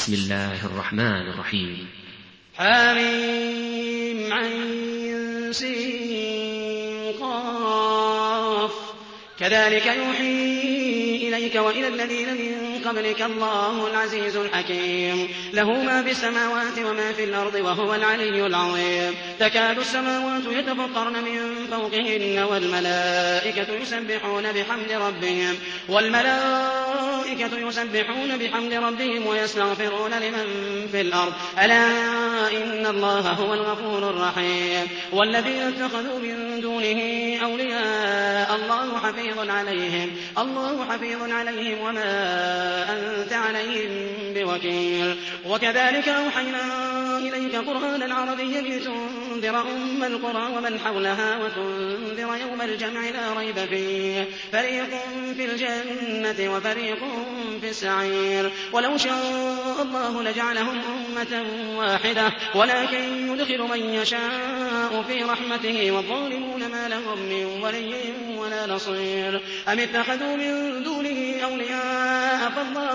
بسم الله الرحمن الرحيم. حم عين سين قاف كذلك يوحي إليك وإلى الذين من قبلك الله العزيز الحكيم له ما في السماوات وما في الأرض وهو العلي العظيم تكاد السماوات يتفطرن من فوقهن والملائكة يسبحون بحمد ربهم ويستغفرون لمن في الأرض ألا إن الله هو الغفور الرحيم والذين اتخذوا من دونه أولياء الله حفيظ عليهم وما أنت عليهم بوكيل وكذلك أوحينا إليك قرآنا عربيا لتنذر أم القرى ومن حولها وتنذر يوم الجمع لا ريب فيه فريق في الجنة وفريق في السعير ولو شاء الله لجعلهم أمة واحدة ولكن يدخل من يشاء في رحمته والظالمون ما لهم من ولي ولا نصير أم اتخذوا من دونه أولياء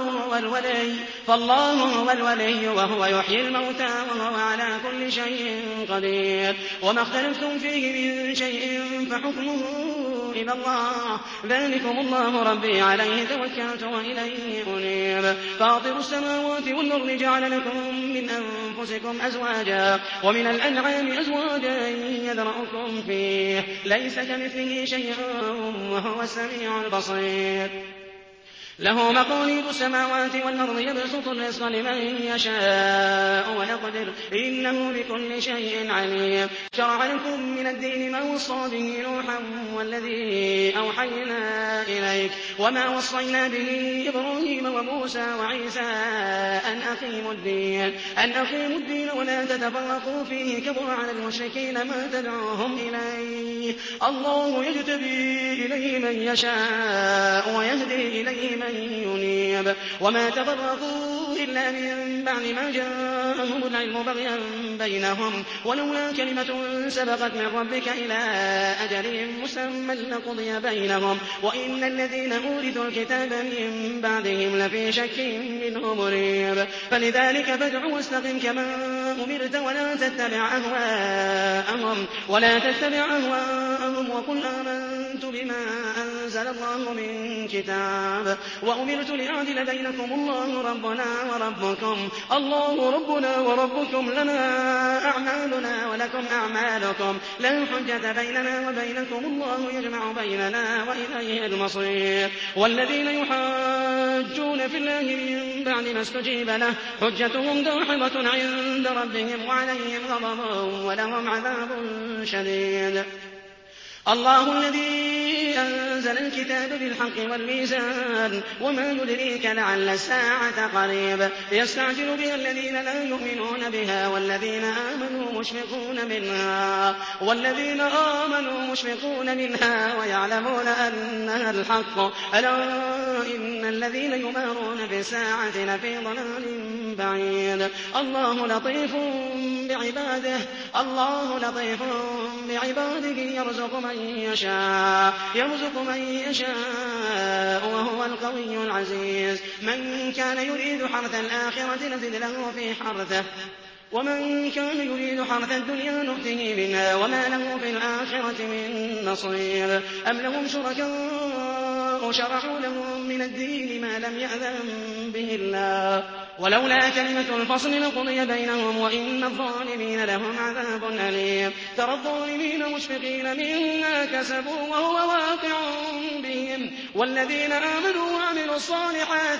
فالله هو الولي وهو يحيي الموتى وهو على كل شيء قدير وما اختلفتم فيه من شيء فحكمه إلى الله ذلكم الله ربي عليه توكلت وإليه أنيب فاطر السماوات والأرض جعل لكم من أنفسكم أزواجا ومن الأنعام أزواجا يذرأكم فيه ليس كمثله شيء وهو السميع البصير له مقاليد السماوات والأرض يبسط الرزق لمن يشاء ويقدر إنه بكل شيء عليم شرع لكم من الدين ما وصى به نوحا والذي أوحينا إليك وما وصينا به إبراهيم وموسى وعيسى أن أقيموا الدين ولا تتفرقوا فيه كبر على المشركين ما تدعوهم إليه الله يجتبي إليه من يشاء ويهدي إليه من ينيب وما تفرقوا إلا من بعد ما جاءهم العلم بغيا بينهم ولولا كلمة سبقت من ربك إلى أجل مسمى لقضي بينهم وإن الذين أورثوا الكتاب من بعدهم لفي شك منه مريب فلذلك فادع واستقم كما أمرت ولا تتبع أهواءهم وقل آمنت بما أنزل الله من كتاب وأمرت لأعدل بينكم الله ربنا وربكم لنا أعمالنا ولكم أعمالكم لا حجة بيننا وبينكم الله يجمع بيننا وإليه المصير والذين يحاجون في الله من بعد ما استجيب له حجتهم داحضة عند ربهم وعليهم غضب ولهم عذاب شديد الله الذي أنزل الكتاب بالحق والميزان وما يدريك لعل الساعة قريب يستعجل بها الذين لا يؤمنون بها والذين آمنوا مشفقون منها ويعلمون أنها الحق ألا إن الذين يمارون في الساعة لفي ضلال بعيد الله لطيف بعباده يرزق من يشاء وهو القوي العزيز من كان يريد حرث الآخرة نزد له في حرثه ومن كان يريد حرث الدنيا نؤته منها وما له في الآخرة من نصير أم لهم شركاء شرعوا لهم من الدين ما لم يأذن به الله ولولا كلمة الفصل لقضي بينهم وإن الظالمين لهم عذاب أليم ترى الظالمين مشفقين مما كسبوا وهو واقع بهم والذين آمنوا وعملوا الصالحات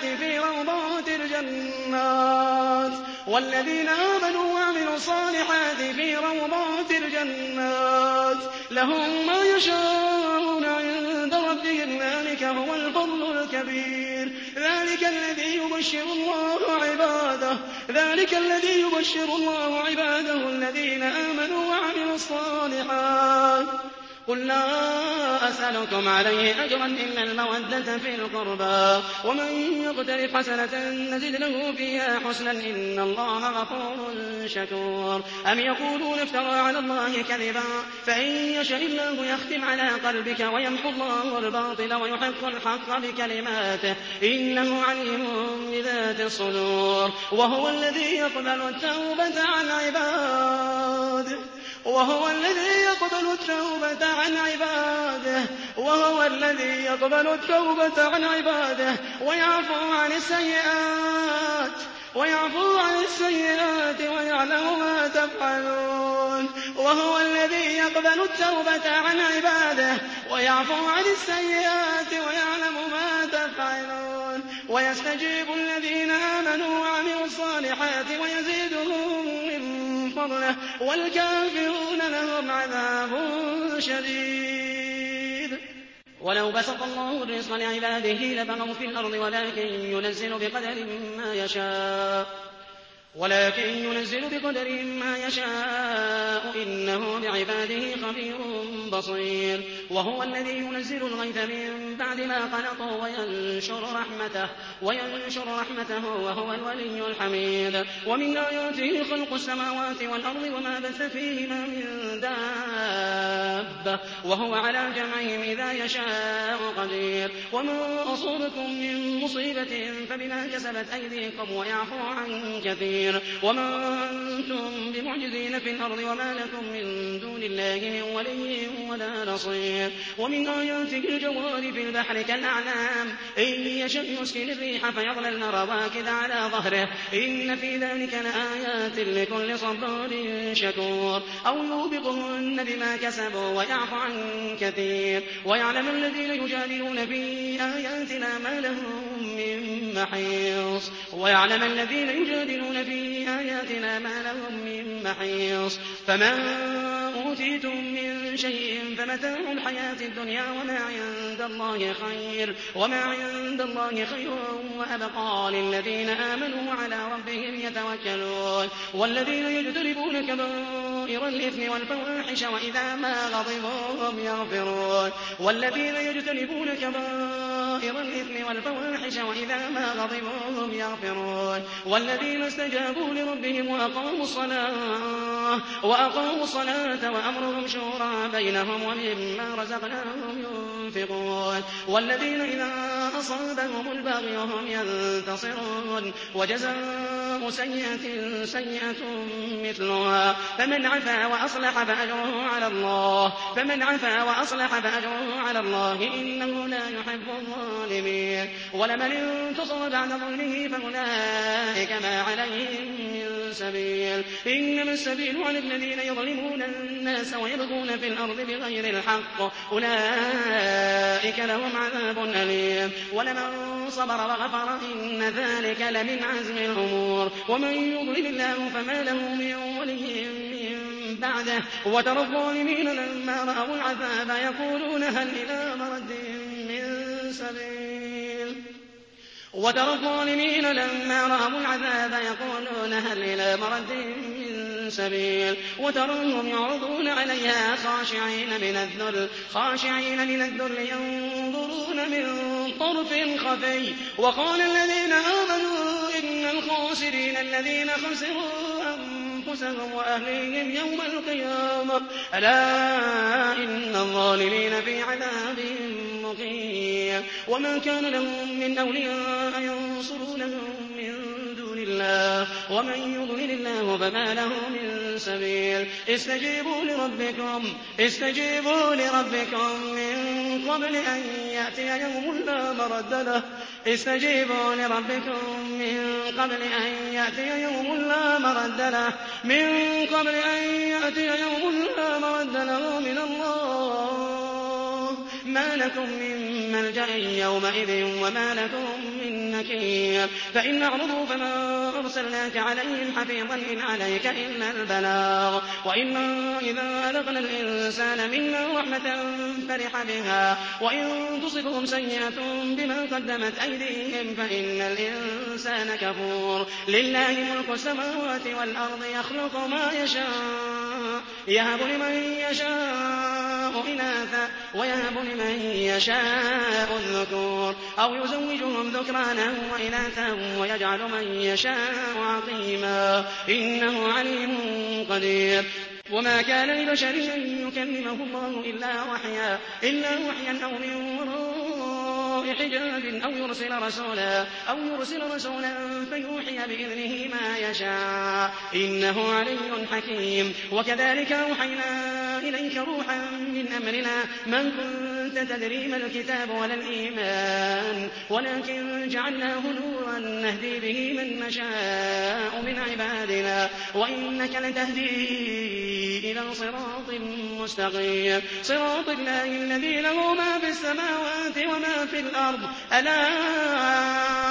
في روضات الجنات لهم ما يشاءون عند ربهم ذلك هو الفضل الكبير ذلك الذي يبشر الله عباده الذين آمنوا وعملوا الصالحات قل لا أسألكم عليه أجرا إلا المودة في القربى ومن يقترف حسنة نزد له فيها حسنا إن الله غفور شكور أم يقولون افترى على الله كذبا فإن يشاء الله يختم على قلبك ويمحو الله الباطل ويحق الحق بكلماته إنه عليم بذات الصدور وهو الذي يقبل التوبة عن عباده وهو الذي يقبل التوبة عن عباده ويعفو عن السيئات ويعلم ما تفعلون وهو الذي يقبل التوبة عن عباده ويعفو عن السيئات ويعلم ما تفعلون ويستجيب الذين آمنوا وعملوا الصالحات ويزيدهم من فضله والكافرون لهم عذاب شديد ولو بسط الله الرزق لعباده لبغوا في الأرض ولكن ينزل بقدر ما يشاء إنه بعباده خبير بصير وهو الذي ينزل الغيث من بعد ما قنطوا وينشر رحمته وهو الولي الحميد ومن آياته خلق السماوات والأرض وما بث فيهما من دابة وهو على جمعهم إذا يشاء قدير وما أصابكم من مصيبة فبما كسبت أيديكم ويعفو عن كثير وما أنتم بمعجزين في الأرض وما لكم من دون الله من ولي ولا نصير ومن آياته الجوار في البحر كالأعلام إن يشأ يسكن الريح فيظللن رواكد على ظهره إن في ذلك لآيات لكل صبار شكور أو يوبقهن بما كسبوا ويعفو عن كثير ويعلم الذين يجادلون في آياتنا ما لهم من محيص فمن أوتيتم من شيء فمتاع الحياة الدنيا وما عند الله خير وأبقى للذين آمنوا وعلى ربهم يتوكلون والذين يجتنبون كبائر الإثم والفواحش وإذا ما غضبوا هم يغفرون والذين استجابوا لربهم وأقاموا الصلاة وأمرهم شورى بينهم ومما رزقناهم ينفقون والذين إذا أصابهم البغي هم ينتصرون وجزاء سيئة مثلها فمن عفا وأصلح فأجره على الله إنه لا يحب الظالمين ولمن انتصر بعد ظلمه فأولئك ما عليهم من سبيل إنما السبيل على الذين يظلمون الناس ويبغون في الأرض بغير الحق أولئك لهم عذاب أليم ولمن صبر وغفر إن ذلك لمن عزم الأمور ومن يضلل الله فما له من ولي من بعده وترى الظالمين لما رأوا العذاب يقولون هل إلى مرد من سبيل وتراهم يعرضون عليها خاشعين من الذل ينظرون من طرف خفي وقال الذين آمنوا إن الخاسرين الذين خسروا أنفسهم وأهليهم يوم القيامة ألا إن الظالمين في عذاب مقيم وما كان لهم من أولياء ينصرونهم من دون الله ومن يضلل الله فما له من سبيل استجيبوا لربكم من قبل أن يأتي يوم لا مرد له من الله ما لكم من ملجأ يومئذ وما لكم من نكير فإن أعرضوا فما أرسلناك عليهم حفيظا إن عليك إلا البلاغ وإنا إذا أذقنا الإنسان منا رحمة فرح بها وإن تصبهم سيئة بما قدمت أيديهم فإن الإنسان كفور لله ملك السماوات والأرض يخلق ما يشاء يهب لمن يشاء إناثا ويهب لمن يشاء الذكور أو يزوجهم ذكرانا وإناثا ويجعل من يشاء عقيما إنه عليم قدير وما كان لبشر أن يكلمه الله إلا وحيا أو من وراء حجاب أو يرسل رسولا فيوحي بإذنه ما يشاء إنه علي حكيم وكذلك أوحينا إليك روحا من أمرنا ما كنت تدري ما الكتاب ولا الإيمان ولكن جعلناه نورا نهدي به من نشاء من عبادنا وإنك لتهدي إلى صراط مستقيم صراط الله الذي له ما في السماوات وما في الأرض ألا